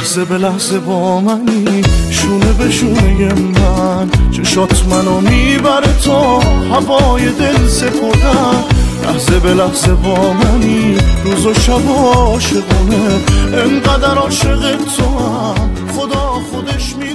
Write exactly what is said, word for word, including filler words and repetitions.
لحظه به لحظه با منی، شونه به شونه من، چشات منو میبره تا هوای دل سپردن. لحظه به لحظه با منی، روز و شب عاشقونه، انقدر عاشق تو هم خدا خودش می